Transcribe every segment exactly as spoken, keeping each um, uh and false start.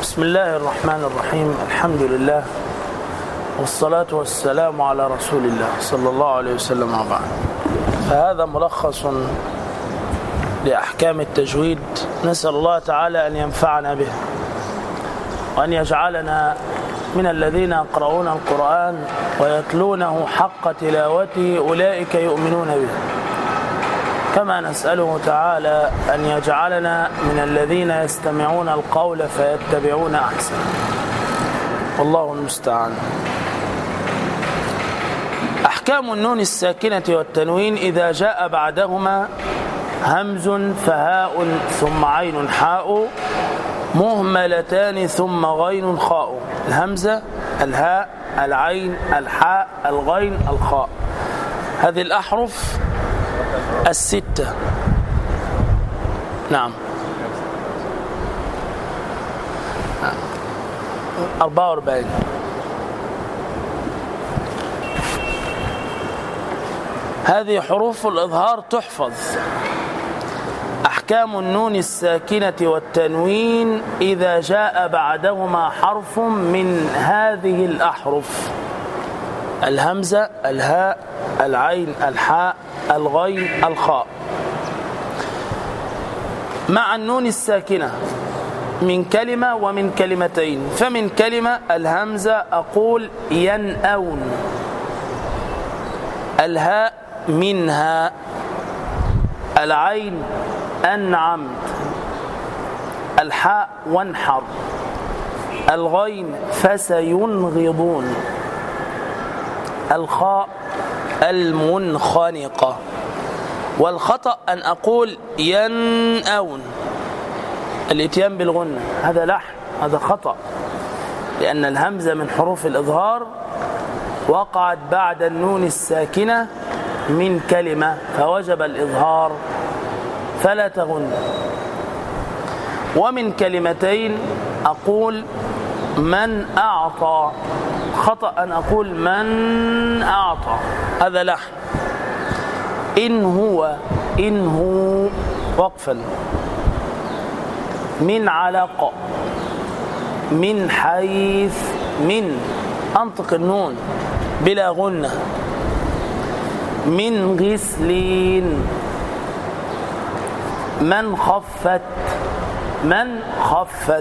بسم الله الرحمن الرحيم. الحمد لله والصلاة والسلام على رسول الله صلى الله عليه وسلم وبعد. فهذا ملخص لأحكام التجويد، نسأل الله تعالى أن ينفعنا به وأن يجعلنا من الذين يقرؤون القرآن ويتلونه حق تلاوته أولئك يؤمنون به، كما نسأله تعالى أن يجعلنا من الذين يستمعون القول فيتبعون أحسنه، والله المستعان. أحكام النون الساكنة والتنوين: إذا جاء بعدهما همز فهاء ثم عين حاء مهملتان ثم غين خاء. الهمزة، الهاء، العين، الحاء، الغين، الخاء، هذه الأحرف الستة. نعم، أربعة وأربعين. هذه حروف الإظهار تحفظ. أحكام النون الساكنة والتنوين: إذا جاء بعدهما حرف من هذه الأحرف: الهمزة، الهاء، العين، الحاء، الغين، الخاء. مع النون الساكنة من كلمة ومن كلمتين. فمن كلمة: الهمزة أقول ينأون، الهاء منها، العين أنعمت، الحاء وانحر، الغين فسينغضون، الخاء المنخنقة. والخطأ أن أقول ينأون، الاتيان بالغنة، هذا لحن، هذا خطأ، لأن الهمزة من حروف الإظهار وقعت بعد النون الساكنة من كلمة فوجب الإظهار فلا تغن. ومن كلمتين أقول من أعطى، خطأ أن أقول من أعطى، هذا لحن. إن هو، إن هو وقفا. من علق، من حيث، من أنطق النون بلا غنة. من غسلين. من خفت، من خفت.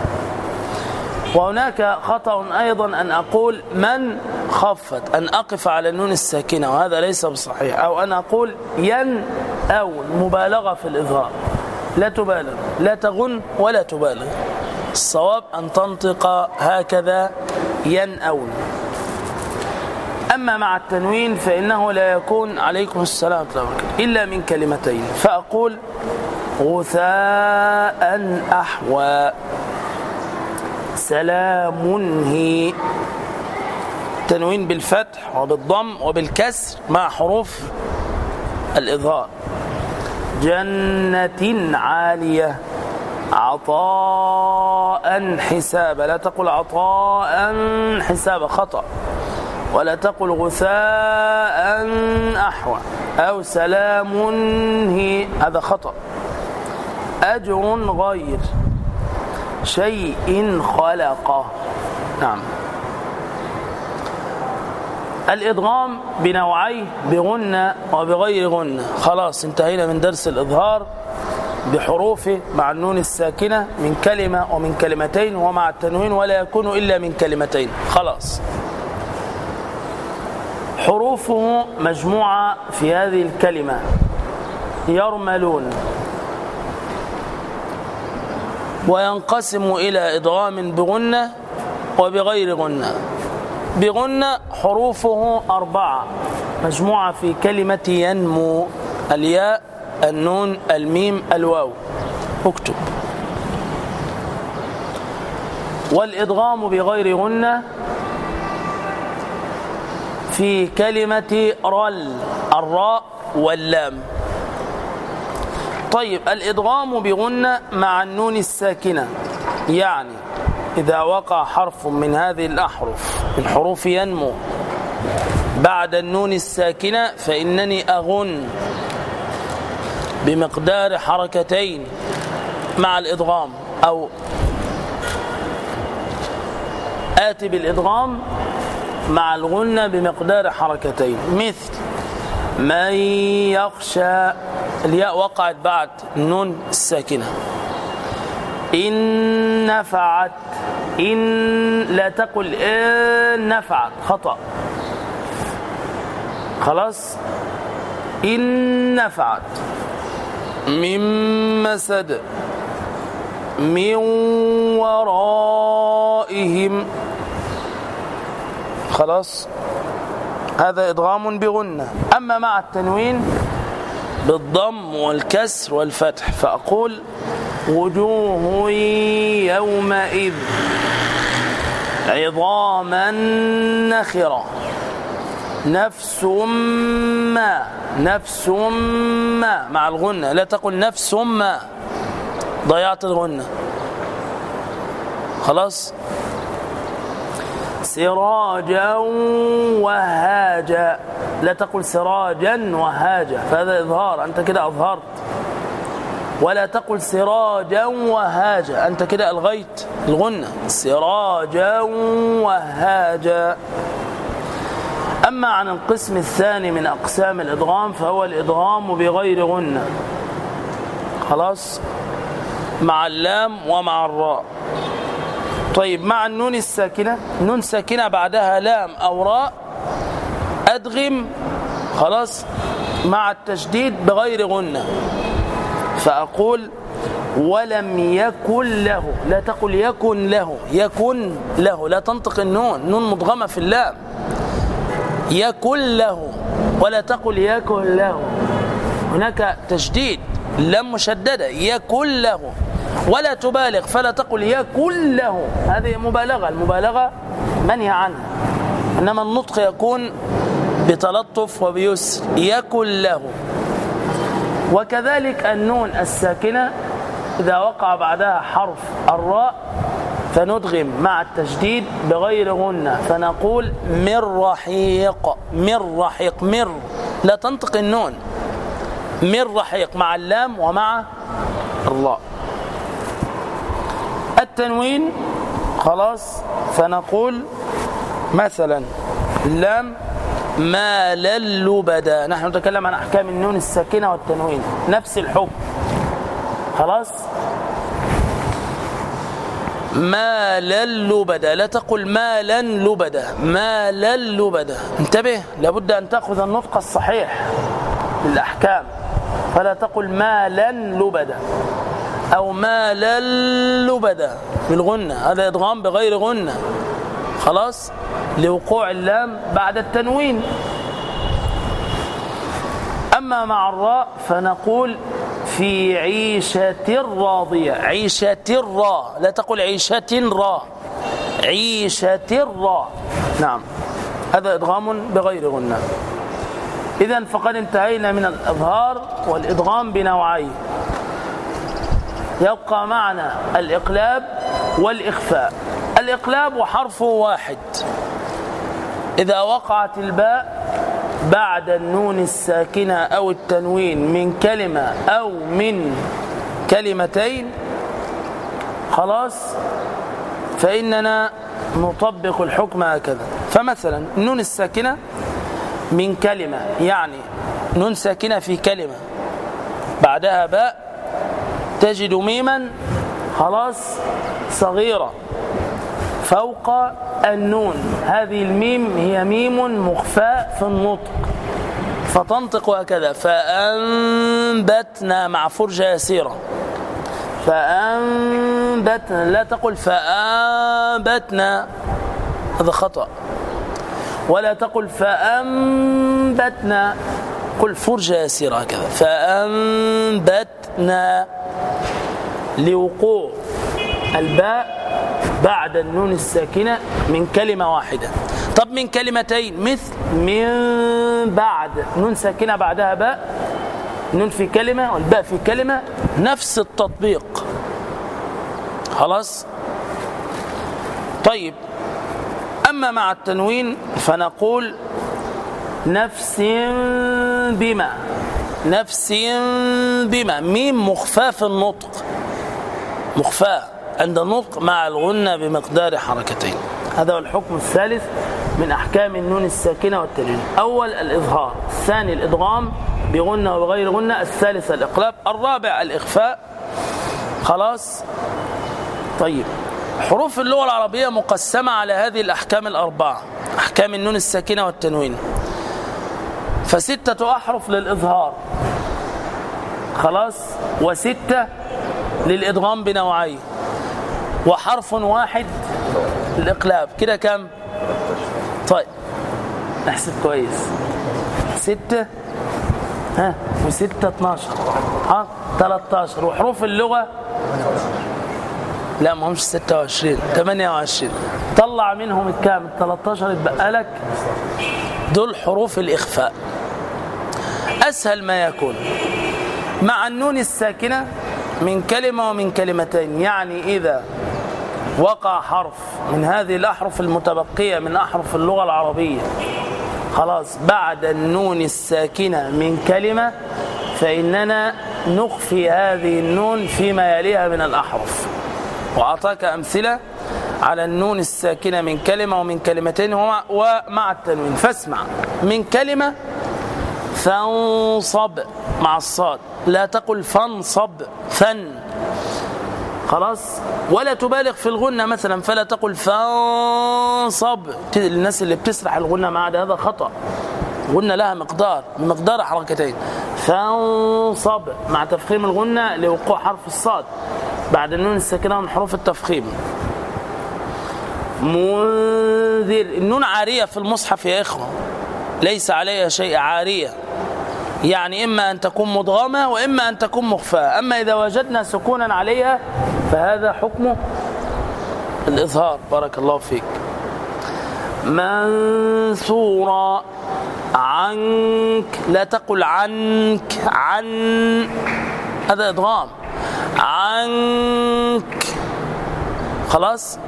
وهناك خطأ أيضا أن أقول من خفت، أن أقف على النون الساكنة، وهذا ليس بصحيح. أو أن أقول ين أو مبالغة في الإظهار، لا تبالغ، لا تغن ولا تبالغ. الصواب أن تنطق هكذا ين أو. أما مع التنوين فإنه لا يكون، عليكم السلام إلا من كلمتين. فأقول غثاء أحوى، سلام هي، تنوين بالفتح وبالضم وبالكسر مع حروف الإظهار. جنة عالية، عطاء حسابا، لا تقل عطاء حسابا، خطأ. ولا تقل غثاء أحوى أو سلام هي، هذا خطأ. أجر غير شيء خلقه. نعم. الإدغام بنوعيه، بغنة وبغير غنة. خلاص انتهينا من درس الإظهار بحروفه مع النون الساكنة من كلمة ومن كلمتين، ومع التنوين ولا يكون إلا من كلمتين. خلاص. حروفه مجموعة في هذه الكلمة: يرملون. وينقسم إلى إدغام بغنة وبغير غنة. بغنة حروفه أربعة مجموعة في كلمة ينمو: الياء، النون، الميم، الواو. اكتب. والإدغام بغير غنة في كلمة رل: الراء واللام. طيب، الإدغام بغنة مع النون الساكنة، يعني إذا وقع حرف من هذه الأحرف من حروف ينمو بعد النون الساكنة فإنني أغن بمقدار حركتين مع الإدغام، أو آتي بالإدغام مع الغنة بمقدار حركتين، مثل من يخشى، الياء وقعت بعد النون الساكنة. إن نفعت، إن لا تقل إن نفعت، خطأ، خلاص. إن نفعت. من مسد، من ورائهم، خلاص، هذا إدغام بغنة. أما مع التنوين بالضم والكسر والفتح، فأقول وجوه يومئذ عظاما نخرة، نفس ما، نفس ما مع الغنة، لا تقل نفس ما، ضيعت الغنة، خلاص. سراجا وهاجا، لا تقل سراجا وهاجا، فهذا إظهار، أنت كده أظهرت. ولا تقل سراجا وهاجا، أنت كده ألغيت الغنة، سراجا وهاجا. أما عن القسم الثاني من أقسام الإدغام فهو الإدغام بغير غنة، خلاص، مع اللام ومع الراء. طيب مع النون الساكنة، نون ساكنة بعدها لام أو راء، أدغم، خلاص، مع التشديد بغير غنة، فأقول ولم يكن له، لا تقل يكن له، يكن له، لا تنطق النون، نون مضغمة في اللام، يكن له، ولا تقل يكن له، هناك تشديد، لام مشددة، يكن له، ولا تبالغ، فلا تقل يكن له، هذه مبالغة، المبالغة منهي عنها، إنما النطق يكون بتلطف وبيسر، يكن له. وكذلك النون الساكنة إذا وقع بعدها حرف الراء فندغم مع التشديد بغير غنة، فنقول من رحيق، من رحيق، مر، لا تنطق النون، من رحيق مع اللام ومع الراء. التنوين، خلاص، فنقول مثلا اللام ما للبدا، نحن نتكلم عن أحكام النون الساكنة والتنوين، نفس الحكم، خلاص. ما للبدا، لا تقل ما لن لبدا، ما للبدا، انتبه، لابد أن تأخذ النطق الصحيح للأحكام، فلا تقل ما لن لبدا أو ما للبدا بالغنة، هذا إدغام بغير غنة، خلاص، لوقوع اللام بعد التنوين. أما مع الراء فنقول في عيشة راضية، عيشة را، لا تقل عيشة را، عيشة را، نعم، هذا إدغام بغير غنة. إذن فقد انتهينا من الإظهار والإدغام بنوعين، يبقى معنا الإقلاب والإخفاء. الإقلاب وحرفه واحد، إذا وقعت الباء بعد النون الساكنة أو التنوين من كلمة أو من كلمتين، خلاص، فإننا نطبق الحكم هكذا. فمثلا النون الساكنة من كلمة، يعني نون ساكنة في كلمة بعدها باء، تجد ميما، خلاص، صغيرة فوق النون، هذه الميم هي ميم مخفاة في النطق، فتنطق هكذا، فأنبتنا مع فرجة يسيرة، فأنبتنا، لا تقل فأنبتنا، هذا خطأ، ولا تقل فأنبتنا، قل فرجة يسيرة هكذا، فأنبتنا، لوقوع الباء بعد النون الساكنة من كلمة واحدة. طب من كلمتين، مثل من بعد، نون ساكنة بعدها باء، نون في كلمة والباء في كلمة، نفس التطبيق، خلاص. طيب أما مع التنوين فنقول نفس بما، نفس بما، ميم مخفاة في النطق، مخفاة عند النطق مع الغنة بمقدار حركتين. هذا هو الحكم الثالث من أحكام النون الساكنة والتنوين. أول الإظهار، الثاني الإدغام بغنة وبغير غنة، الثالث الإقلاب، الرابع الإخفاء. خلاص. طيب، حروف اللغة العربية مقسمة على هذه الأحكام الأربعة، أحكام النون الساكنة والتنوين. فستة أحرف للإظهار، خلاص، وستة للإدغام بنوعين، وحرف واحد للإقلاب. كده كم؟ طيب نحسب كويس. ستة ها وستة اتناشر، ها تلتاشر. وحروف اللغة لا ما همش ستة وعشرين، ثمانية وعشرين. طلع منهم الكام؟ التلتاشر يتبقى لك دول حروف الإخفاء. أسهل ما يكون مع النون الساكنة من كلمة ومن كلمتين، يعني إذا وقع حرف من هذه الأحرف المتبقية من أحرف اللغة العربية خلاص بعد النون الساكنة من كلمة، فإننا نخفي هذه النون فيما يليها من الأحرف. وأعطاك أمثلة على النون الساكنة من كلمة ومن كلمتين ومع التنوين. فاسمع: من كلمة فانصب مع الصاد، لا تقل فانصب فن، خلاص. ولا تبالغ في الغنة مثلا، فلا تقل فانصب. الناس اللي بتسرح الغنة مع ده هذا خطأ. غنة لها مقدار، مقدار حركتين. فانصب مع تفخيم الغنة لوقوع حرف الصاد بعد النون الساكنة من حروف التفخيم. منذر، النون عارية في المصحف يا إخوة، ليس عليها شيء، عارية، يعني إما أن تكون مدغمة وإما أن تكون مخفاة. أما إذا وجدنا سكونا عليها فهذا حكمه الإظهار. بارك الله فيك. منثورا، عنك، لا تقل عنك، عن، هذا إدغام، عنك، خلاص.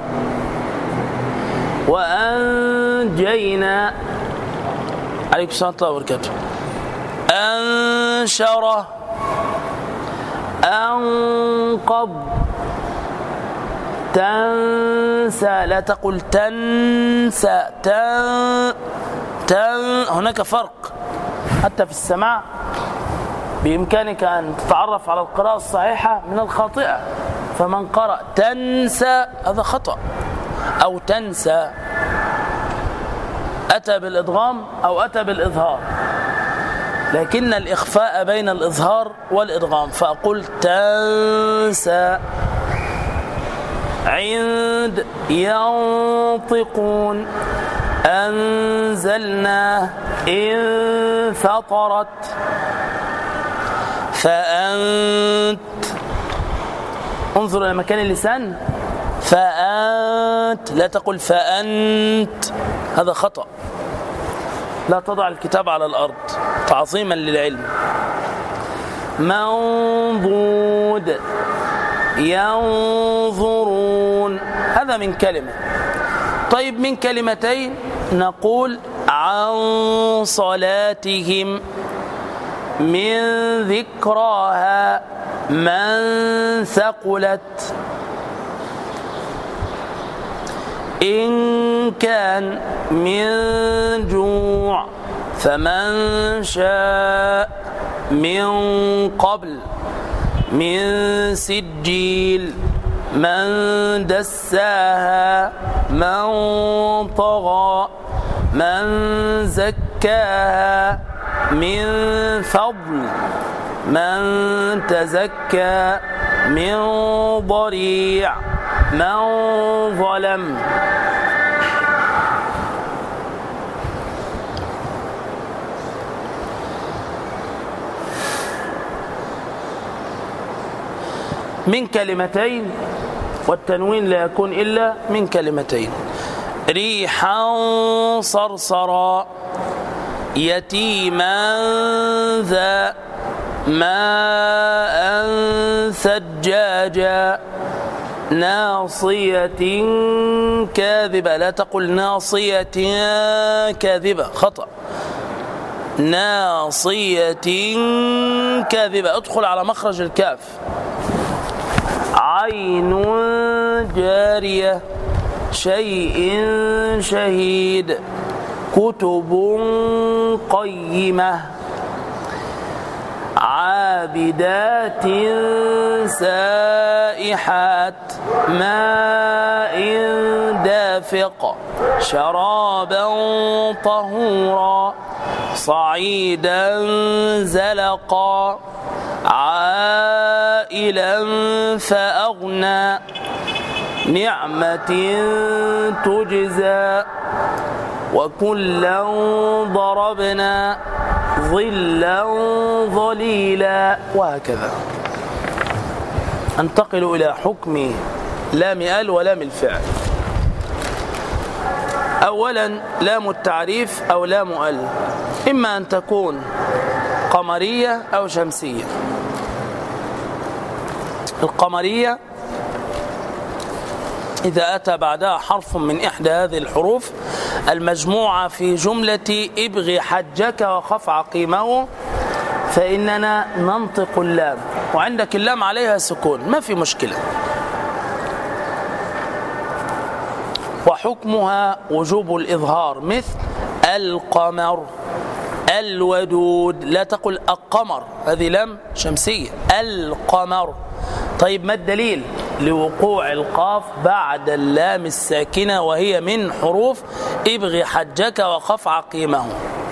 وأنجينا، عليكم السلام ورحمة الله وبركاته. أنشر، أنقض، تنسى، لا تقل تنسى، تن تن هناك فرق حتى في السماع. بإمكانك أن تتعرف على القراءة الصحيحة من الخاطئة. فمن قرأ تنسى هذا خطأ، أو تنسى أتى بالإدغام أو أتى بالإظهار، لكن الإخفاء بين الإظهار والإدغام، فأقول تنسى. عند، ينطقون، أنزلنا، إن فطرت، فأنت، انظر إلى مكان اللسان، فأنت، لا تقل فأنت، هذا خطأ. لا تضع الكتاب على الأرض تعظيما للعلم. منضود، ينظرون، هذا من كلمة. طيب من كلمتين نقول عن صلاتهم، من ذكراها، من ثقلت. إن كان من جوع، فمن شاء، من قبل، من سجيل، من دساها، من طغى، من زكاها، من فضل، من تزكى، من ضريع، من ظلم. من كلمتين، والتنوين لا يكون إلا من كلمتين. ريحا صرصرا، يتيما ذا، ماء ثجاجا، ناصية كاذبة، لا تقل ناصية كاذبة، خطأ. ناصية كاذبة، ادخل على مخرج الكاف. عين جارية، شيء شهيد كتب قيمة عابدات سائحات ماء دافق شرابا طهورا صعيدا زلقا عائلا فأغنى نعمة تجزى وكلا ضربنا ظلا ظليلا وهكذا. انتقل إلى حكم لام ال ولام الفعل. أولا لام التعريف أو لام ال إما أن تكون قمرية أو شمسية. القمرية إذا أتى بعدها حرف من إحدى هذه الحروف المجموعة في جملة ابغ حجك وخف عقيمه فإننا ننطق اللام، وعندك اللام عليها سكون ما في مشكلة. وحكمها وجوب الإظهار مثل القمر الودود، لا تقل القمر، هذه لام شمسية. القمر. طيب ما الدليل؟ لوقوع القاف بعد اللام الساكنة وهي من حروف ابغ حجك وخف عقيمه.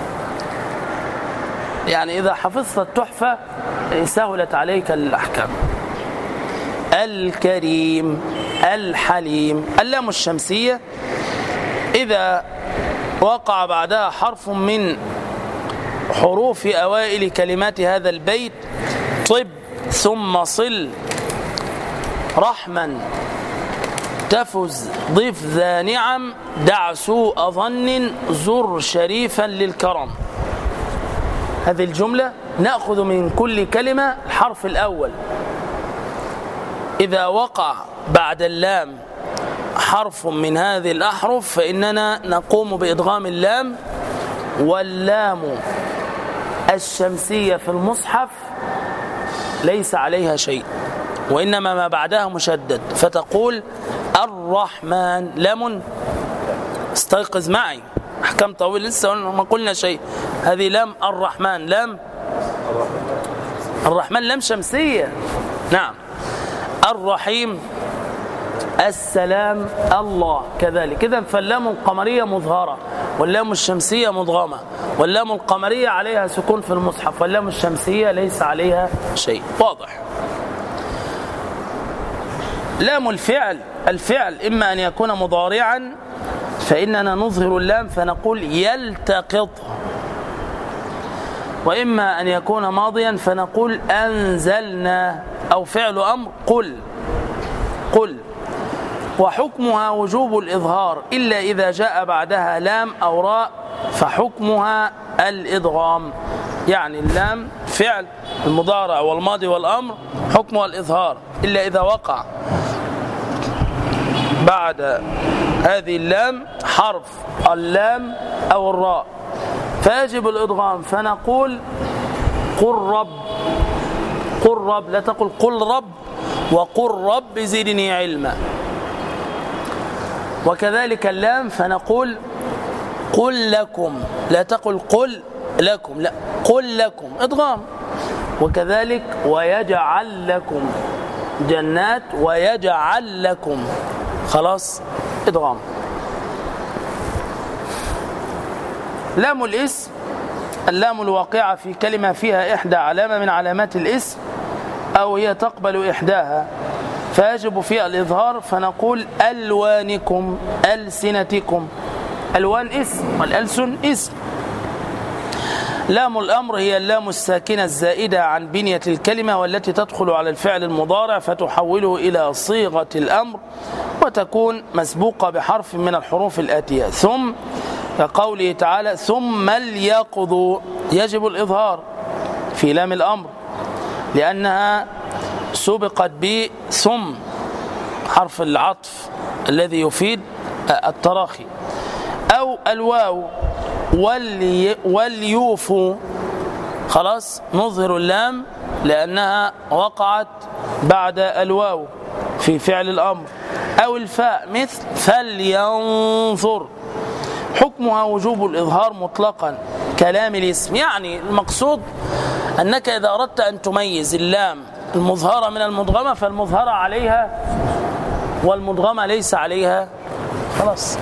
يعني إذا حفظت التحفة سهلت عليك الأحكام. الكريم الحليم. اللام الشمسية إذا وقع بعدها حرف من حروف أوائل كلمات هذا البيت طب ثم صل رحما تفز ضف ذا نعم دع سوء ظن زر شريفا للكرم. هذه الجملة نأخذ من كل كلمة الحرف الأول. إذا وقع بعد اللام حرف من هذه الأحرف فإننا نقوم بإدغام اللام، واللام الشمسية في المصحف ليس عليها شيء وإنما ما بعدها مشدد، فتقول الرحمن. لام استيقظ معي، أحكام طويل لسه ما قلنا شيء. هذه لام الرحمن. لام الرحمن لام شمسية. نعم. الرحيم السلام الله كذلك. إذن فاللام القمرية مظهرة واللام الشمسية مدغمة، واللام القمرية عليها سكون في المصحف واللام الشمسية ليس عليها شيء. واضح. لام الفعل. الفعل إما أن يكون مضارعا فإننا نظهر اللام فنقول يلتقط، وإما أن يكون ماضيا فنقول أنزلنا، أو فعل أمر قل قل. وحكمها وجوب الإظهار إلا إذا جاء بعدها لام أو راء فحكمها الإدغام. يعني اللام فعل المضارع والماضي والأمر حكمها الإظهار إلا إذا وقع بعد هذه اللام حرف اللام أو الراء فيجب الإدغام، فنقول قل رب قل رب، لا تقل قل رب وقل رب زدني علما. وكذلك اللام فنقول قل لكم، لا تقل قل لكم، لا قل لكم إدغام. وكذلك ويجعل لكم جنات ويجعل لكم، خلاص إدغام. لام الاسم. اللام الواقعة في كلمة فيها إحدى علامة من علامات الاسم أو هي تقبل إحداها فيجب فيها الإظهار فنقول ألوانكم ألسنتكم. ألوان اسم والألسن اسم. لام الأمر هي اللام الساكنة الزائدة عن بنية الكلمة والتي تدخل على الفعل المضارع فتحوله إلى صيغة الأمر وتكون مسبوقة بحرف من الحروف الآتية. ثم كقوله تعالى ثم ليقضوا، يجب الإظهار في لام الأمر لأنها سبقت بثم حرف العطف الذي يفيد التراخي. أو الواو ولي وليوفوا، خلاص نظهر اللام لأنها وقعت بعد الواو في فعل الأمر. أو الفاء مثل فلينظر. حكمها وجوب الإظهار مطلقا كلام الاسم. يعني المقصود أنك إذا أردت أن تميز اللام المظهرة من المدغمة فالمظهرة عليها والمدغمة ليس عليها، خلاص.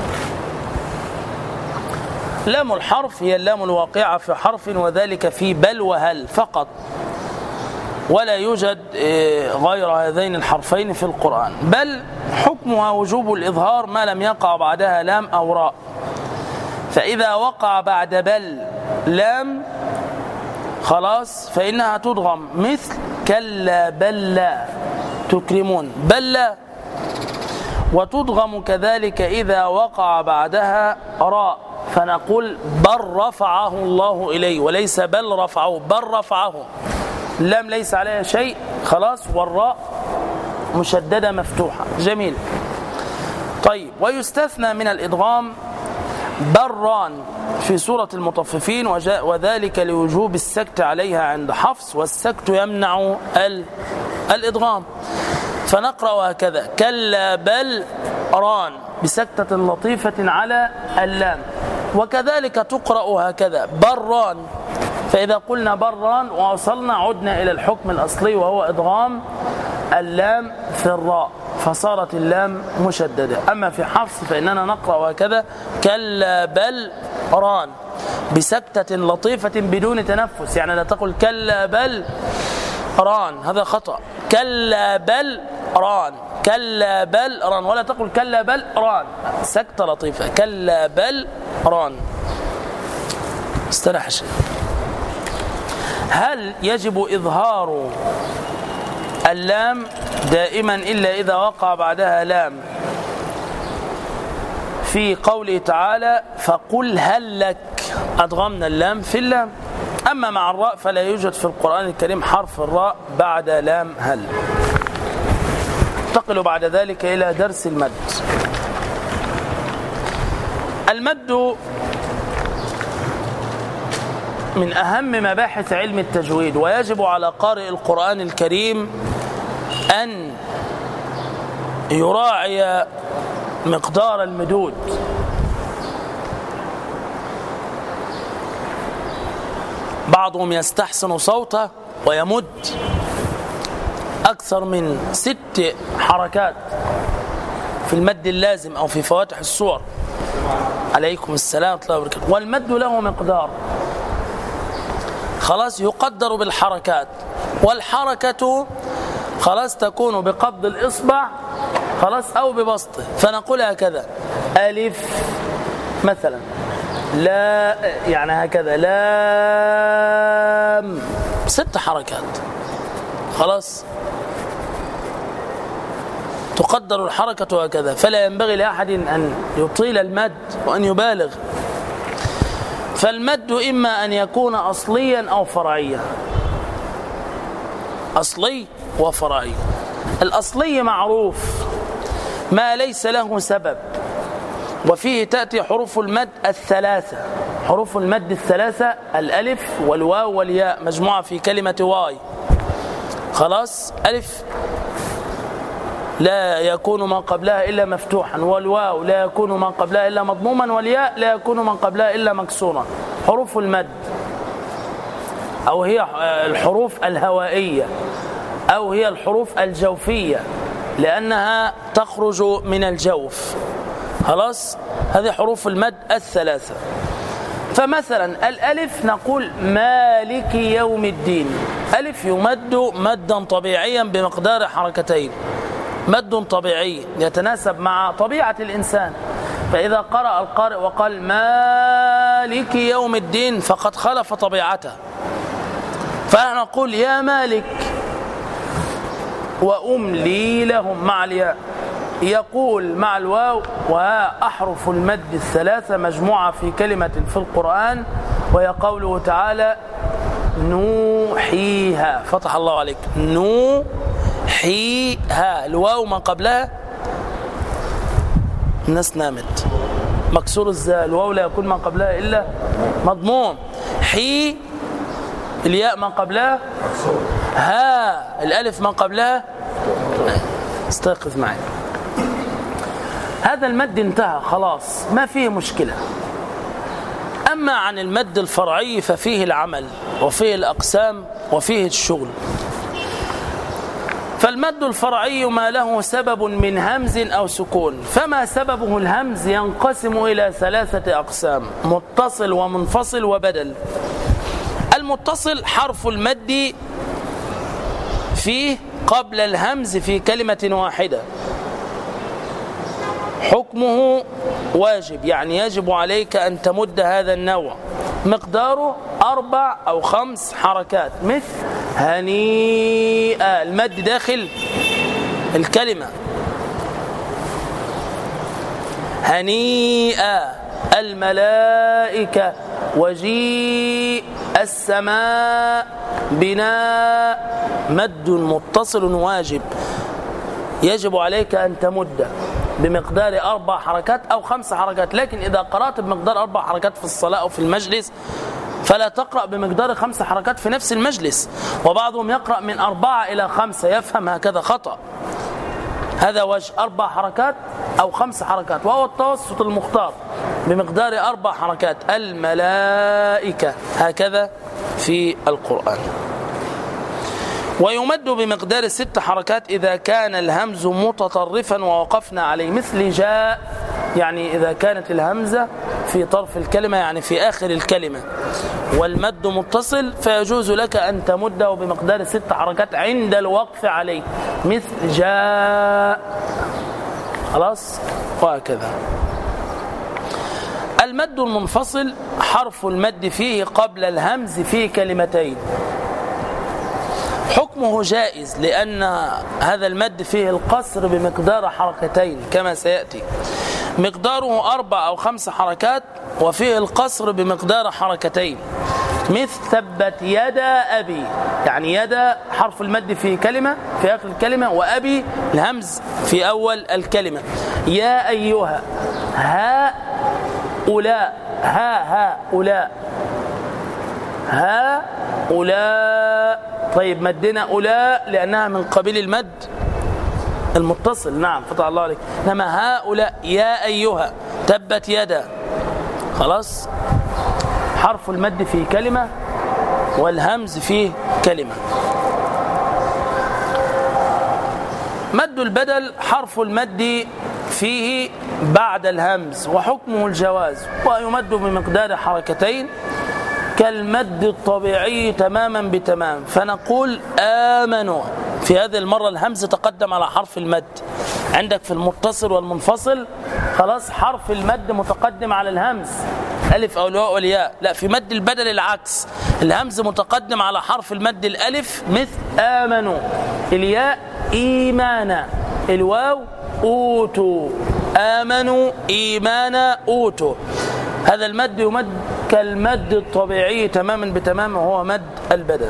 لام الحرف هي اللام الواقعة في حرف، وذلك في بل وهل فقط، ولا يوجد غير هذين الحرفين في القرآن. بل حكمها وجوب الإظهار ما لم يقع بعدها لام أو راء، فإذا وقع بعد بل لام خلاص فإنها تدغم، مثل كلا بل لا تكرمون بل لا. وتدغم كذلك إذا وقع بعدها راء، فنقول بل رفعه الله إليه، وليس بل رفعه، بل رفعه. اللام ليس عليها شيء خلاص، والراء مشددة مفتوحة. جميل. طيب، ويستثنى من الإدغام بران في سورة المطففين، وذلك لوجوب السكت عليها عند حفص، والسكت يمنع الإدغام. فنقرأ هكذا: كلا بل ران بسكتة لطيفة على اللام. وكذلك تقرأ هكذا بران. فإذا قلنا بران ووصلنا عدنا إلى الحكم الأصلي وهو إدغام اللام في الراء، فصارت اللام مشددة. أما في حفص فإننا نقرأ هكذا: كلا بل ران بسكتة لطيفة بدون تنفس. يعني لا تقل كلا بل ران، هذا خطأ. كلا بل ران، كلا بل ران، ولا تقل كلا بل ران، سكتة لطيفة. كلا بل ران. استرح شيء. هل يجب إظهار اللام دائما إلا إذا وقع بعدها لام؟ في قوله تعالى: فقل هل لك، أدغمنا اللام في اللام. أما مع الراء فلا يوجد في القرآن الكريم حرف الراء بعد لام هل. انتقل بعد ذلك إلى درس المد. المد من أهم مباحث علم التجويد، ويجب على قارئ القرآن الكريم أن يراعي مقدار المدود. بعضهم يستحسن صوته ويمد أكثر من ست حركات في المد اللازم أو في فواتح الصور. عليكم السلام ورحمة الله وبركاته. والمد له مقدار خلاص يقدر بالحركات، والحركة خلاص تكون بقبض الإصبع خلاص أو ببسطه. فنقول هكذا: ألف مثلا، لا يعني هكذا لام، ست حركات خلاص تقدر الحركة هكذا. فلا ينبغي لأحد أن يطيل المد وأن يبالغ. فالمد إما أن يكون أصليا أو فرعيا، أصلي وفرعي. الأصلي معروف ما ليس له سبب، وفيه تأتي حروف المد الثلاثة. حروف المد الثلاثة الألف والواو والياء مجموعة في كلمة واي خلاص. ألف لا يكون ما قبلها إلا مفتوحا، والواو لا يكون ما قبلها إلا مضموما، والياء لا يكون ما قبلها إلا مكسورا. حروف المد، أو هي الحروف الهوائية، أو هي الحروف الجوفية لأنها تخرج من الجوف خلاص. هذه حروف المد الثلاثة. فمثلا الألف نقول مالك يوم الدين. ألف يمد مدا طبيعيا بمقدار حركتين، مد طبيعي يتناسب مع طبيعة الإنسان. فإذا قرأ القارئ وقال مالك يوم الدين فقد خالف طبيعته. فنحن نقول يا مالك وأملي لهم مع الياء. يقول مع الواو: وها أحرف المد الثلاثة مجموعة في كلمة في القرآن، وهي قوله تعالى: نوحيها. فتح الله عليك. نوحيها، الواو ما قبلها الناس نامت، مكسور الزاء. الواو لا يكون ما قبلها إلا مضموم. حي الياء ما قبلها، ها الألف ما قبلها. استيقظ معي. هذا المد انتهى خلاص ما فيه مشكلة. أما عن المد الفرعي ففيه العمل وفيه الأقسام وفيه الشغل. فالمد الفرعي ما له سبب من همز أو سكون، فما سببه الهمز ينقسم إلى ثلاثة أقسام: متصل ومنفصل وبدل. المتصل حرف المد فيه قبل الهمز في كلمة واحدة، حكمه واجب، يعني يجب عليك أن تمد هذا النوع، مقداره أربع أو خمس حركات، مثل هنيئة، المد داخل الكلمة، هنيئة، الملائكة، وجيء، السماء، بناء، مد متصل واجب يجب عليك أن تمد بمقدار أربع حركات أو خمس حركات. لكن إذا قرأت بمقدار أربع حركات في الصلاة أو في المجلس فلا تقرأ بمقدار خمس حركات في نفس المجلس، وبعضهم يقرأ من أربعة إلى خمسة، يفهم هكذا خطأ. هذا وجه أربع حركات أو خمس حركات، وهو التوسط المختار بمقدار أربع حركات، الملائكة، هكذا في القرآن. ويمد بمقدار ست حركات إذا كان الهمز متطرفا ووقفنا عليه، مثل جاء، يعني إذا كانت الهمزة في طرف الكلمة يعني في آخر الكلمة، والمد متصل فيجوز لك أن تمده بمقدار ست حركات عند الوقف عليه، مثل جاء، خلاص، وهكذا. المد المنفصل حرف المد فيه قبل الهمز في كلمتين، حكمه جائز لأن هذا المد فيه القصر بمقدار حركتين كما سيأتي، مقداره أربع أو خمس حركات، وفيه القصر بمقدار حركتين، مثل ثبت يدا أبي، يعني يدا حرف المد في كلمة في آخر الكلمة، وأبي الهمز في أول الكلمة. يا أيها، ها أولاء، ها ها أولاء، ها أولاء. طيب مدنا أولاء لأنها من قبيل المد المتصل، نعم فتح الله عليك. إنما هؤلاء، يا أيها، تبت يدا، خلاص، حرف المد في كلمة والهمز في كلمة. مد البدل حرف المد فيه بعد الهمز وحكمه الجواز، ويمد بمقدار حركتين كالمد الطبيعي تماما بتمام. فنقول آمنوا، في هذه المرة الهمز تقدم على حرف المد. عندك في المتصل والمنفصل خلاص حرف المد متقدم على الهمز، ألف أو الواو والياء. لا، في مد البدل العكس، الهمز متقدم على حرف المد الألف، مثل آمنوا، الياء إيمانا، الواو أوتوا، آمنوا إيمانا أوتوا. هذا المد يمد كالمد الطبيعي تماما بتمام، وهو مد البدل.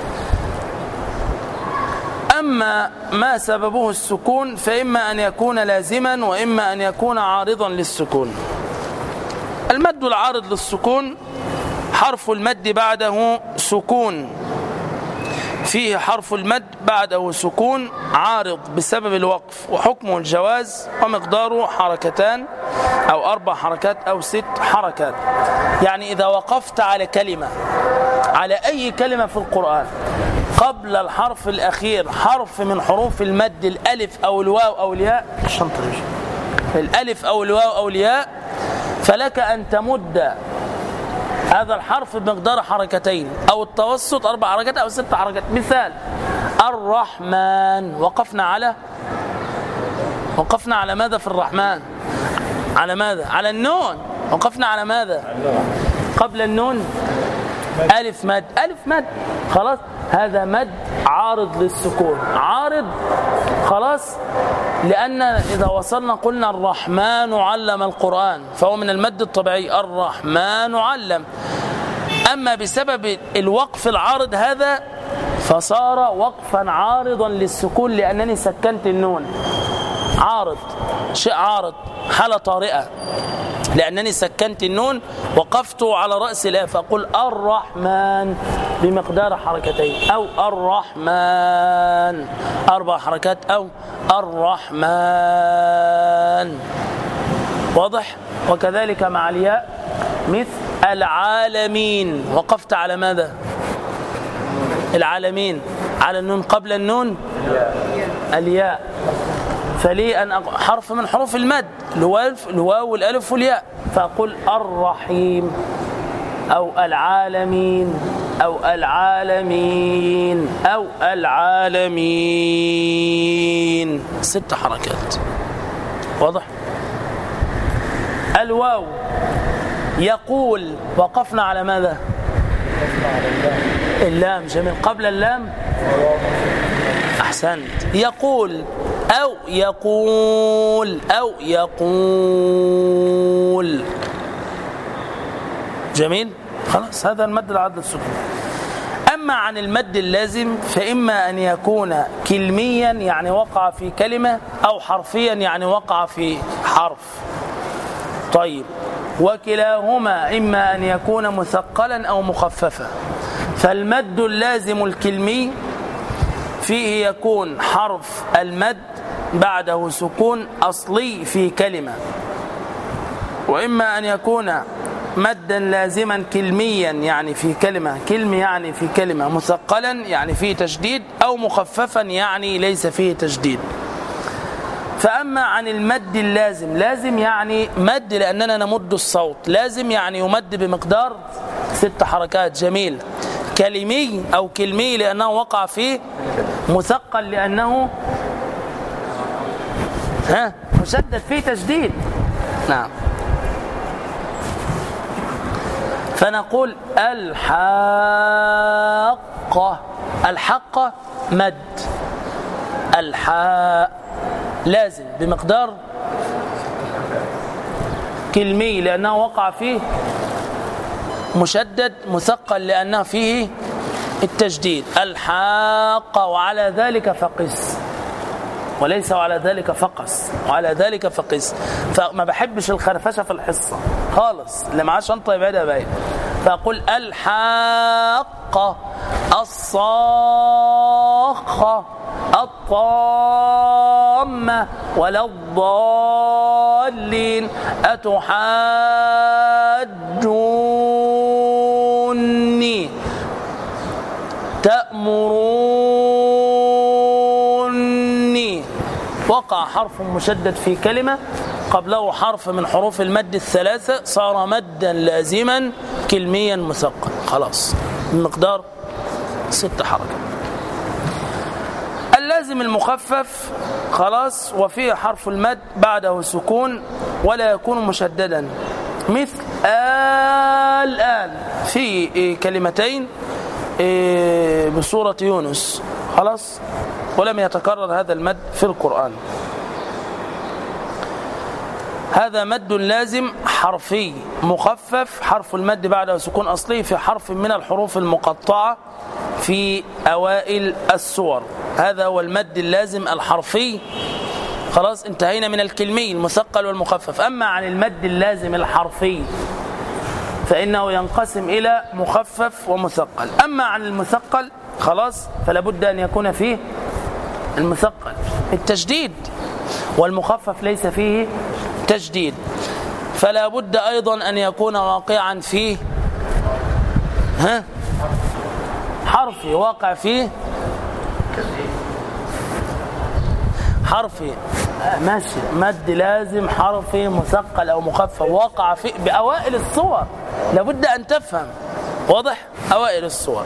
أما ما سببه السكون فإما أن يكون لازما وإما أن يكون عارضا للسكون. المد العارض للسكون حرف المد بعده سكون، فيه حرف المد بعده سكون عارض بسبب الوقف، وحكمه الجواز، ومقداره حركتان أو أربع حركات أو ست حركات. يعني إذا وقفت على كلمة، على أي كلمة في القرآن، قبل الحرف الأخير حرف من حروف المد، الألف أو الواو أو الياء، الألف أو الواو أو الياء، فلك أن تمد هذا الحرف بمقدار حركتين أو التوسط أربع حركات أو ست حركات. مثال الرحمن، وقفنا على وقفنا على ماذا في الرحمن؟ على ماذا؟ على النون. وقفنا على ماذا قبل النون؟ ألف مد، ألف مد، خلاص. هذا مد عارض للسكون، عارض خلاص، لأن إذا وصلنا قلنا الرحمن علم القرآن، فهو من المد الطبيعي، الرحمن علم. أما بسبب الوقف العارض هذا فصار وقفا عارضا للسكون، لأنني سكنت النون، عارض، شيء عارض، حالة طارئة، لأنني سكنت النون، وقفت على رأس الآية، فأقول الرحمن بمقدار حركتين، أو الرحمن أربع حركات، أو الرحمن. واضح؟ وكذلك مع الياء مثل العالمين، وقفت على ماذا؟ العالمين على النون قبل النون الياء، فلي أن حرف من حروف المد الواو والألف والياء، فأقول الرحيم أو العالمين أو العالمين أو العالمين، ست حركات. واضح؟ الواو يقول، وقفنا على ماذا؟ اللام. جميل. قبل اللام أحسنت، يقول أو يقول أو يقول. جميل. خلاص، هذا المد العدل السكون. أما عن المد اللازم فإما أن يكون كلميا يعني وقع في كلمة، أو حرفيا يعني وقع في حرف. طيب، وكلاهما إما أن يكون مثقلا أو مخففا. فالمد اللازم الكلمي فيه يكون حرف المد بعده سكون أصلي في كلمة، وإما أن يكون مدا لازما كلميا يعني في كلمة، كلمة يعني في كلمة، مثقلا يعني فيه تشديد، أو مخففا يعني ليس فيه تشديد. فأما عن المد اللازم، لازم يعني مد لأننا نمد الصوت، لازم يعني يمد بمقدار ست حركات. جميل. كلمي أو كلمي لأنه وقع فيه، مثقل لأنه ها مشدد فيه تشديد. نعم. فنقول الحاقة، الحاقة مد، الحاء لازم بمقدار كلمي لأنه وقع فيه مشدد، مثقل لأنه فيه التجديد. الحاقة، وعلى ذلك فقس، وليس على ذلك فقس، وعلى ذلك فقس. فما بحبش الخرفشة في الحصة خالص، اللي معاه شنطة يبعدها باين. فأقول الحاقة، الصاخة، الطامة، ولا الضالين. أتحاجوني، تأمروني. وقع حرف مشدد في كلمة قبله حرف من حروف المد الثلاثة، صار مدا لازما كلميا مثقل. خلاص، بمقدار ست حركات. اللازم المخفف خلاص، وفيه حرف المد بعده سكون ولا يكون مشددا، مثل الآن في كلمتين بسورة يونس. خلاص، ولم يتكرر هذا المد في القرآن. هذا مد لازم حرفي مخفف، حرف المد بعده سكون أصلي في حرف من الحروف المقطعة في أوائل السور. هذا هو المد اللازم الحرفي. خلاص، انتهينا من الكلمي المثقل والمخفف. أما عن المد اللازم الحرفي فإنه ينقسم إلى مخفف ومثقل. أما عن المثقل خلاص، فلا بد أن يكون فيه المثقل التشديد، والمخفف ليس فيه تشديد، فلا بد أيضا أن يكون واقعا فيه ها حرفي، واقع فيه حرفي ماشي، مد لازم حرفي مثقل أو مخفف واقع فيه بأوائل الصور، لابد أن تفهم. واضح؟ أوائل الصور.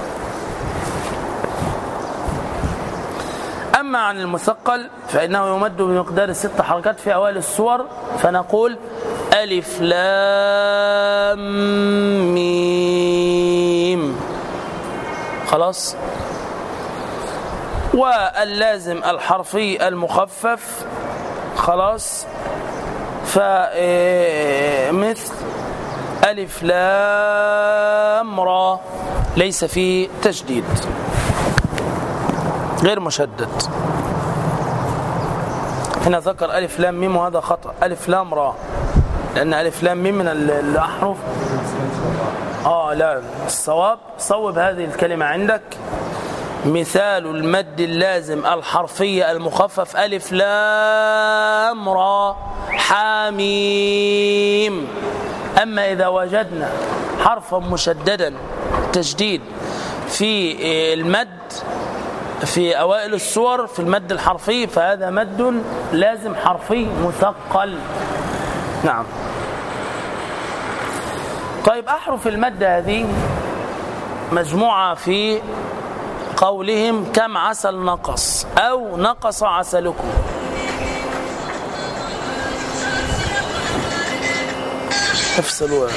أما عن المثقل فإنه يمد بمقدار ست حركات في أوائل السور، فنقول ألف لام ميم. خلاص. واللازم الحرفي المخفف خلاص، فمثل ألف لام را ليس فيه تشديد، غير مشدد. هنا ذكر ألف لام ميم وهذا خطأ، ألف لام را، لأن ألف لام ميم من الأحرف. آه لا، الصواب صوب هذه الكلمة عندك مثال المد اللازم الحرفي المخفف ألف لام را حاميم. أما إذا وجدنا حرفا مشددا تشديد في المد في أوائل السور في المد الحرفي فهذا مد لازم حرفي مثقل. نعم. طيب أحرف المد هذه مجموعة في قولهم كم عسل نقص أو نقص عسلكم. افصلوا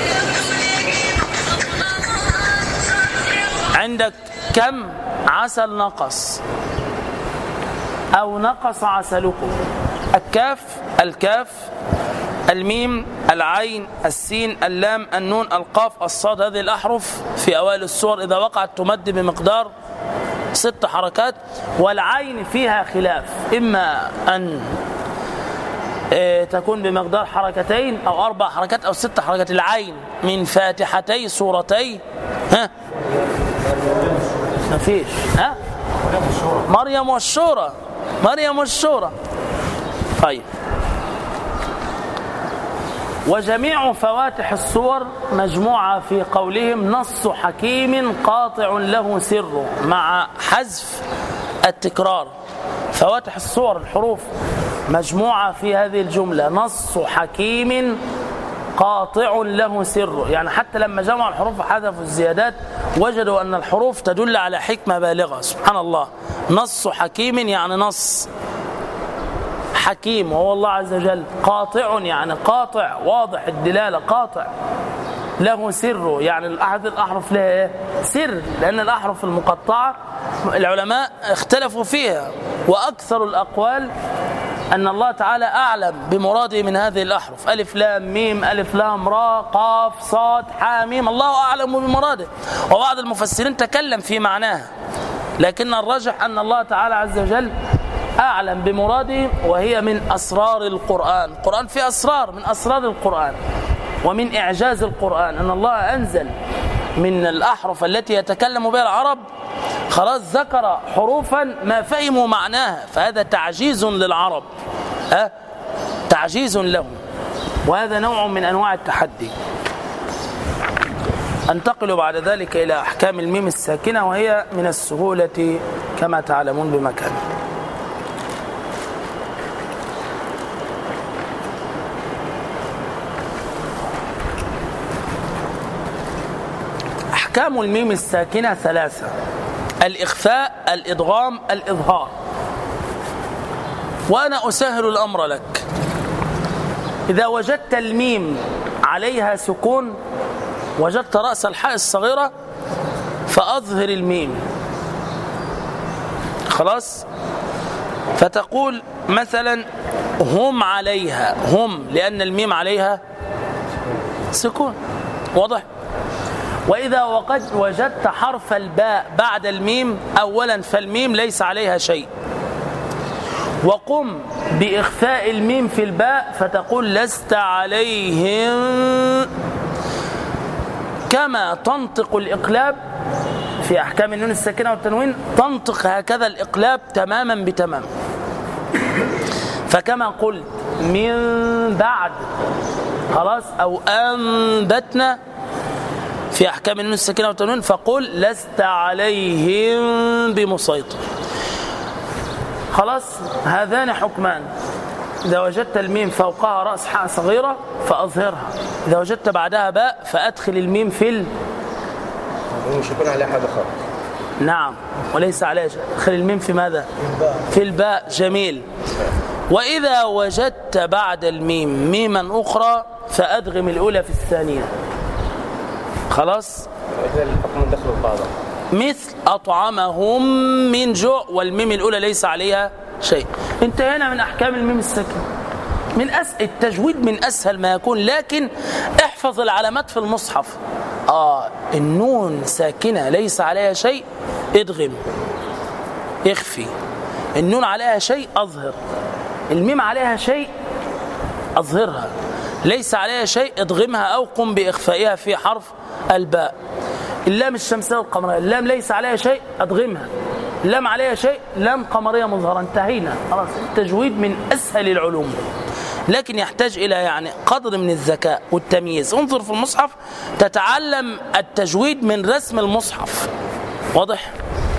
عندك كم عسل نقص أو نقص عسلكم. الكاف الكاف الميم العين السين اللام النون القاف الصاد هذه الأحرف في أوائل السور إذا وقعت تمد بمقدار ست حركات. والعين فيها خلاف إما أن تكون بمقدار حركتين أو أربع حركات أو ست حركات. العين من فاتحتي سورتي ها ما فيش ها مريم والشورى مريم والشورى. طيب وجميع فواتح السور مجموعة في قولهم نص حكيم قاطع له سر مع حذف التكرار. فواتح السور الحروف مجموعة في هذه الجملة نص حكيم قاطع له سر، يعني حتى لما جمعوا الحروف وحذفوا الزيادات وجدوا أن الحروف تدل على حكمة بالغة. سبحان الله. نص حكيم يعني نص حكيم وهو الله عز وجل. قاطع يعني قاطع واضح الدلالة قاطع. له سر يعني أحد الأحرف لها إيه؟ سر، لأن الأحرف المقطعة العلماء اختلفوا فيها وأكثر الأقوال أن الله تعالى أعلم بمراده من هذه الأحرف. ألف لام ميم ألف لام را قاف صاد حاميم الله أعلم بمراده. وبعض المفسرين تكلم في معناها، لكن الراجح أن الله تعالى عز وجل أعلم بمراده، وهي من أسرار القرآن. القرآن فيه أسرار، من أسرار القرآن ومن إعجاز القرآن أن الله أنزل من الأحرف التي يتكلم بها العرب خلاص ذكر حروفا ما فهموا معناها، فهذا تعجيز للعرب أه؟ تعجيز لهم، وهذا نوع من أنواع التحدي. أنتقل بعد ذلك إلى أحكام الميم الساكنة، وهي من السهولة كما تعلمون بمكان. أحكام الميم الساكنة ثلاثة: الإخفاء، الإدغام، الإظهار. وأنا أسهل الأمر لك. إذا وجدت الميم عليها سكون، وجدت رأس الحاء الصغيرة، فأظهر الميم خلاص. فتقول مثلا هم عليها، هم لأن الميم عليها سكون، واضح. وإذا وجدت حرف الباء بعد الميم أولا فالميم ليس عليها شيء، وقم بإخفاء الميم في الباء فتقول لست عليهم، كما تنطق الإقلاب في أحكام النون الساكنة والتنوين، تنطق هكذا الإقلاب تماما بتمام. فكما قلت من بعد خلاص، أو أنبتنا في أحكام النون الساكنة والتنوين، فقل لست عليهم بمسيطر. خلاص، هذان حكمان. إذا وجدت الميم فوقها رأس حاء صغيرة فأظهرها، إذا وجدت بعدها باء فأدخل الميم في ال مش يكون عليها حاجة خالص. نعم، وليس عليها شيء. أدخل الميم في ماذا؟ في الباء. جميل. وإذا وجدت بعد الميم ميما أخرى فأدغم الأولى في الثانية. خلاص. الحكم دخلوا بعض. مثل أطعمهم من جوع، والميم الأولى ليس عليها شيء. انتهينا من أحكام الميم الساكنة. من أس... التجويد من أسهل ما يكون، لكن احفظ العلامات في المصحف. آه النون ساكنة ليس عليها شيء ادغم، اخفي. النون عليها شيء أظهر. الميم عليها شيء أظهرها. ليس عليها شيء ادغمها أو قم بإخفائها في حرف الباء. اللام الشمسية والقمرية، اللام ليس عليها شيء ادغمها. لام عليها شيء، لام قمرية مظهرة، انتهينا خلاص. التجويد من أسهل العلوم، لكن يحتاج إلى يعني قدر من الذكاء والتمييز. انظر في المصحف تتعلم التجويد من رسم المصحف. واضح؟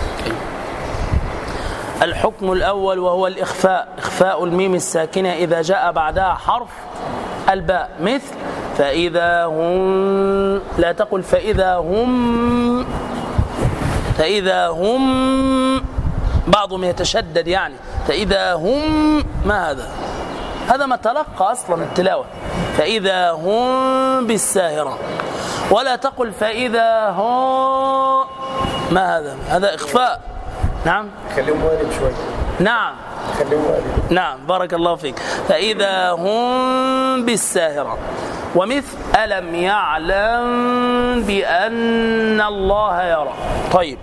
الحكم الأول وهو الإخفاء، إخفاء الميم الساكنة إذا جاء بعدها حرف الباء، مثل فإذا هم، لا تقل فإذا هم، فإذا هم، بعضهم يتشدد يعني فإذا هم، ما هذا؟ هذا ما تلقى أصلا التلاوة، فإذا هم بالساهرة. ولا تقل فإذا هم، ما هذا؟ هذا إخفاء. نعم، خليهم وارد شوي. نعم خليهم وارد. نعم، بارك الله فيك. فإذا هم بالساهرة. ومثل ألم يعلم بأن الله يرى. طيب،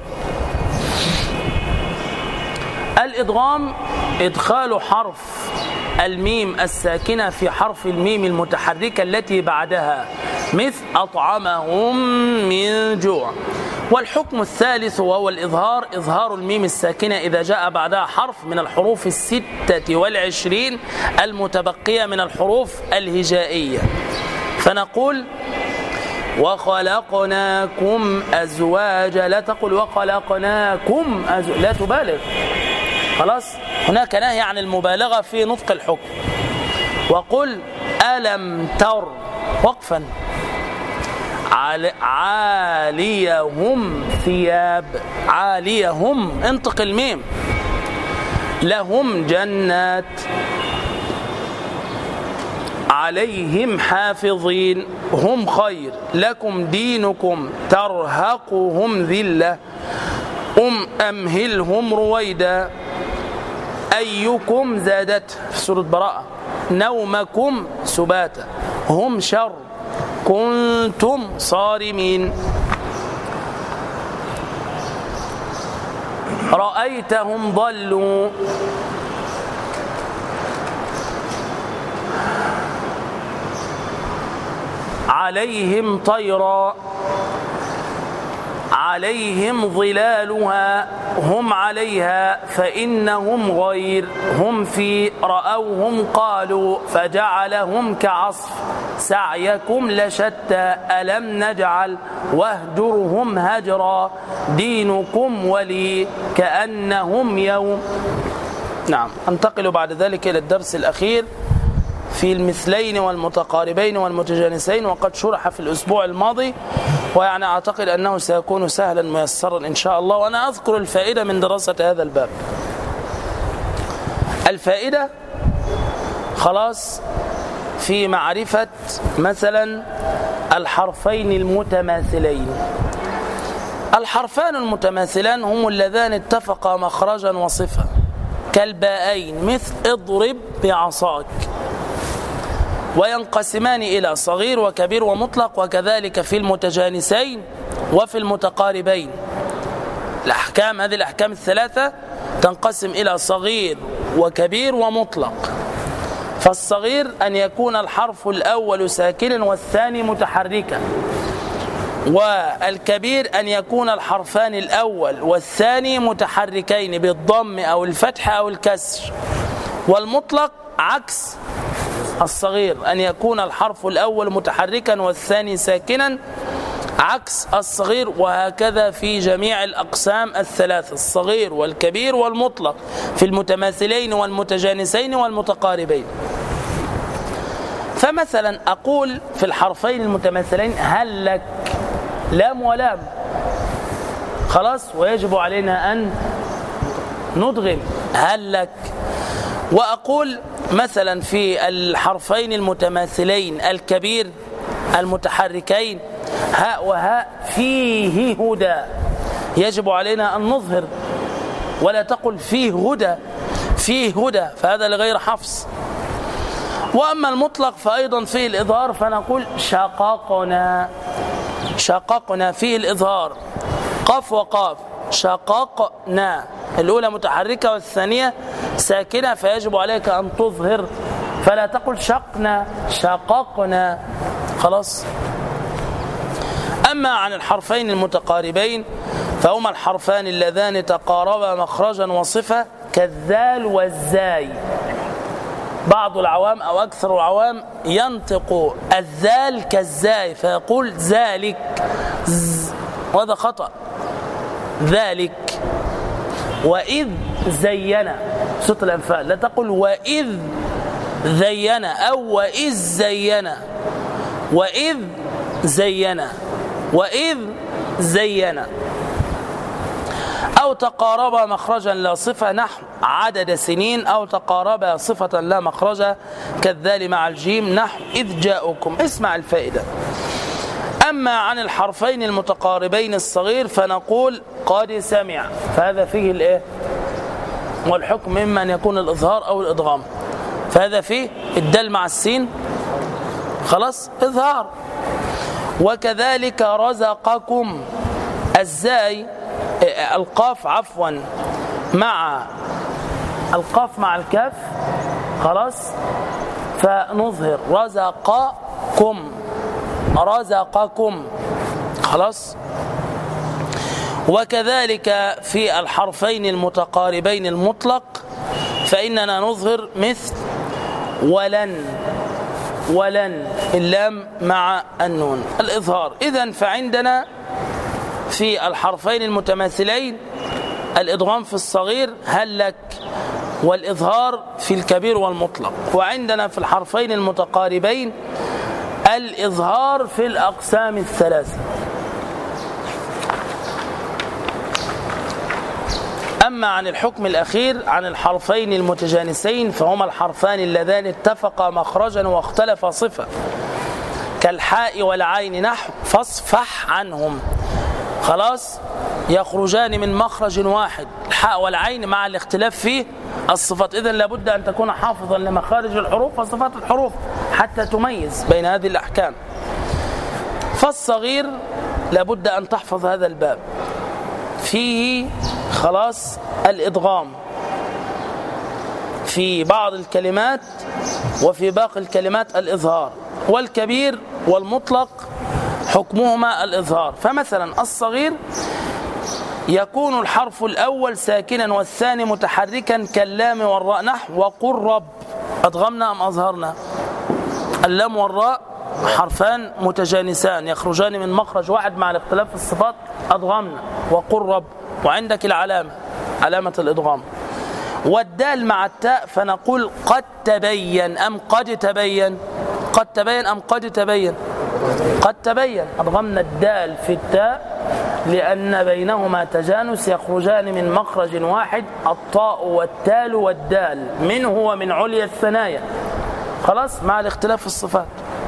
الإدغام إدخال حرف الميم الساكنة في حرف الميم المتحركة التي بعدها، مثل أطعمهم من جوع. والحكم الثالث وهو الإظهار، إظهار الميم الساكنة إذا جاء بعدها حرف من الحروف الستة والعشرين المتبقية من الحروف الهجائية. فنقول وخلقناكم أزواجا، لا تقل وخلقناكم أزواجا، لا تبالغ. خلاص، هناك نهي عن المبالغة في نطق الحكم. وقل ألم تر، وقفا، عاليهم ثياب، عاليهم، انطق الميم. لهم جنات عليهم حافظين، هم خير. لكم دينكم ترهقهم ذلة، أم أمهلهم رويدا. أيكم زادت في سورة براءة، نومكم سباتا. هم شر، كنتم صارمين. رأيتهم ضلوا، عليهم طيرا، عليهم ظلالها، هم عليها فإنهم غير، هم في رأوهم قالوا فجعلهم كعصف، سعيكم لشتى، ألم نجعل واهجرهم هجرا، دينكم ولي كأنهم يوم. نعم، انتقل بعد ذلك إلى الدرس الأخير في المثلين والمتقاربين والمتجانسين، وقد شرح في الأسبوع الماضي، ويعني أعتقد أنه سيكون سهلا ميسرا إن شاء الله. وأنا أذكر الفائدة من دراسة هذا الباب. الفائدة خلاص في معرفة مثلا الحرفين المتماثلين. الحرفان المتماثلان هم اللذان اتفقا مخرجا وصفة، كالباءين، مثل اضرب بعصاك. وينقسمان إلى صغير وكبير ومطلق، وكذلك في المتجانسين وفي المتقاربين. الأحكام، هذه الأحكام الثلاثة تنقسم إلى صغير وكبير ومطلق. فالصغير أن يكون الحرف الأول ساكنا والثاني متحركا، والكبير أن يكون الحرفان الأول والثاني متحركين بالضم أو الفتح أو الكسر. والمطلق عكس الصغير، أن يكون الحرف الأول متحركا والثاني ساكنا عكس الصغير. وهكذا في جميع الأقسام الثلاثة، الصغير والكبير والمطلق، في المتماثلين والمتجانسين والمتقاربين. فمثلا أقول في الحرفين المتماثلين هل لك، لام ولام، خلاص، ويجب علينا أن ندغم هل لك. وأقول مثلا في الحرفين المتماثلين الكبير المتحركين هاء وهاء فيه هدى، يجب علينا أن نظهر، ولا تقل فيه هدى، فيه هدى، فهذا لغير حفص. وأما المطلق فأيضا فيه الإظهار، فنقول شققنا، شققنا فيه الإظهار، قاف وقاف، شققنا، الأولى متحركة والثانية ساكنة، فيجب عليك أن تظهر، فلا تقل شقنا، شققنا، خلاص. أما عن الحرفين المتقاربين فهما الحرفان اللذان تقاربا مخرجا وصفة كالذال والزاي. بعض العوام أو أكثر العوام ينطق الذال كالزاي فيقول ذلك، وهذا خطأ. ذلك. وإذ زين، صوت الأنفال، لا تقل وإذ زين أو وإذ زين، وإذ زين، وإذ زين. أو تقاربا مخرجا لا صفة نحو عدد سنين، أو تقاربا صفة لا مخرجا كالذال مع الجيم نحو إذ جاءكم. اسمع الفائدة. أما عن الحرفين المتقاربين الصغير فنقول قد سمع، فهذا فيه الإيه؟ والحكم إما أن يكون الإظهار أو الإدغام، فهذا فيه الدال مع السين خلاص إظهار. وكذلك رزقكم، الزاي القاف عفوا مع القاف مع الكاف خلاص فنظهر رزقكم، رزقكم خلاص. وكذلك في الحرفين المتقاربين المطلق فإننا نظهر مثل ولن، ولن اللام مع النون الإظهار. إذن فعندنا في الحرفين المتماثلين الإدغام في الصغير هل لك، والإظهار في الكبير والمطلق. وعندنا في الحرفين المتقاربين الإظهار في الأقسام الثلاثة. أما عن الحكم الأخير عن الحرفين المتجانسين فهما الحرفان اللذان اتفقا مخرجا واختلفا صفة كالحاء والعين نحو فاصفح عنهم خلاص، يخرجان من مخرج واحد الحاء والعين مع الاختلاف في الصفات. إذن لابد أن تكون حافظا لمخارج الحروف وصفات الحروف حتى تميز بين هذه الأحكام. فالصغير لابد أن تحفظ هذا الباب، فيه خلاص الإدغام في بعض الكلمات وفي باقي الكلمات الإظهار. والكبير والمطلق حكمهما الإظهار. فمثلا الصغير يكون الحرف الأول ساكنا والثاني متحركا كاللام والراء نحو وقل رب. أدغمنا أم أظهرنا؟ اللام والراء حرفان متجانسان يخرجان من مخرج واحد مع الاختلاف في الصفات، أدغمنا وقل رب. وعندك العلامة علامة الإدغام. والدال مع التاء فنقول قد تبين أم قد تبين، قد تبين أم قد تبين، قد تبين. أدغمنا الدال في التاء لأن بينهما تجانس يخرجان من مخرج واحد، الطاء والتال والدال منه ومن عليا الثنايا خلاص مع الاختلاف في الصفات.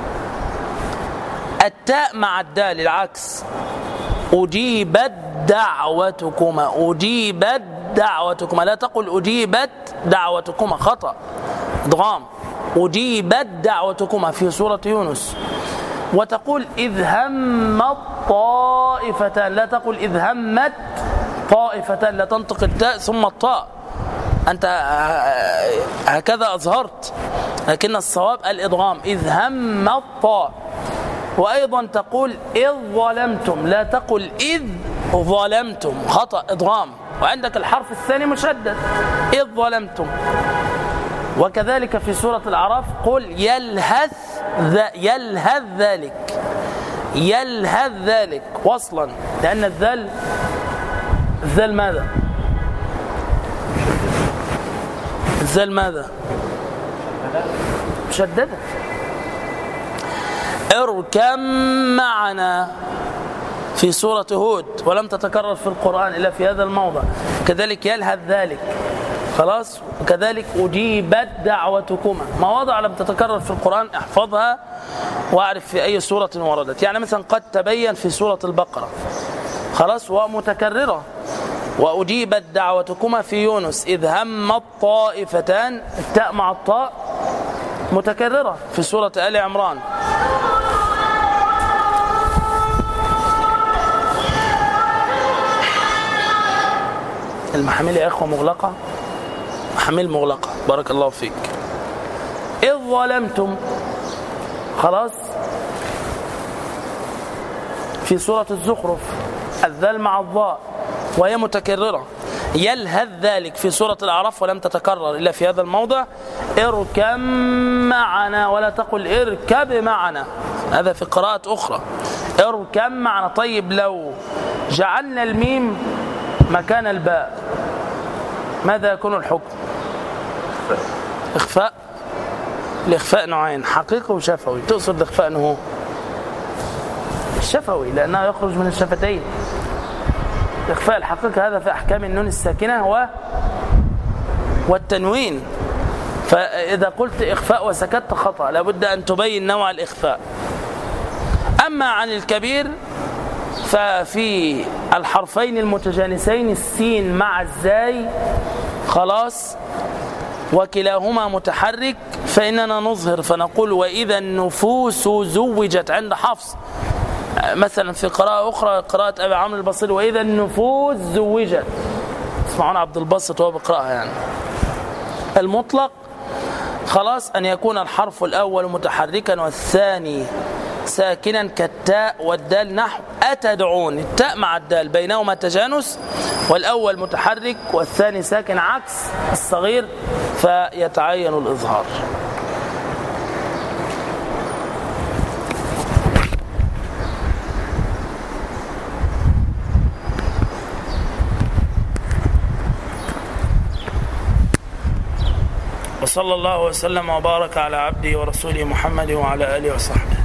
التاء مع الدال العكس، أجيبت دعوتكما، أجيبت دعوتكما، لا تقل أجيبت دعوتكما، خطأ ادغام. أجيبت دعوتكما في سورة يونس. وتقول إذ همت طائفتان، لا تقل إذ همت طائفتان، لا تنطق التاء ثم الطاء، أنت هكذا أظهرت، لكن الصواب الإدغام إذ همت طاء. وأيضا تقول إذ ظلمتم، لا تقل إذ ظلمتم، خطأ إدغام. وعندك الحرف الثاني مشدد إذ ظلمتم. وكذلك في سورة الأعراف قل يلهث يلهث ذلك، يلهث ذلك وصلا، لأن الذل الذل ماذا؟ الذل ماذا؟ مشددة. اركم معنا في سورة هود ولم تتكرر في القرآن إلا في هذا الموضع. كذلك يلهث ذلك خلاص. وكذلك أجيبت دعوتكما، مواضع لم تتكرر في القرآن احفظها واعرف في أي سورة وردت. يعني مثلا قد تبين في سورة البقرة خلاص ومتكررة. وأجيبت دعوتكما في يونس إذ همت طائفتان، التاء مع الطاء متكررة في سورة آل عمران. المحامل يا إخوة مغلقة، محامل مغلقة، بارك الله فيك. إذ ظلمتم خلاص في سورة الزخرف الذال مع الضاء وهي متكررة يلهث ذلك في سورة الأعراف ولم تتكرر إلا في هذا الموضع. اركب معنا ولا تقل اركب معنا، هذا في قراءة أخرى. اركب معنا. طيب لو جعلنا الميم مكان الباء ماذا يكون الحكم؟ إخفاء. الإخفاء نوعين، حقيقي وشفوي. تقصد الإخفاء أنه الشفوي لأنه يخرج من الشفتين. إخفاء الحقيقة هذا في أحكام النون الساكنة و والتنوين. فإذا قلت إخفاء وسكت خطأ، لابد أن تبين نوع الإخفاء. أما عن الكبير ففي الحرفين المتجانسين السين مع الزاي خلاص وكلاهما متحرك، فإننا نظهر فنقول وإذا النفوس زوجت عند حفص. مثلا في قراءة أخرى قراءة أبي عمرو البصري وإذا النفوس زوجت، اسمعون عبد الباسط وهو بيقرأها. يعني المطلق خلاص أن يكون الحرف الأول متحركا والثاني ساكنا كالتاء والدال، نحو أتدعون. التاء مع الدال بينهما تجانس، والأول متحرك والثاني ساكن عكس الصغير فيتعين الإظهار. وصلى الله وسلم وبارك على عبده ورسوله محمد وعلى آله وصحبه.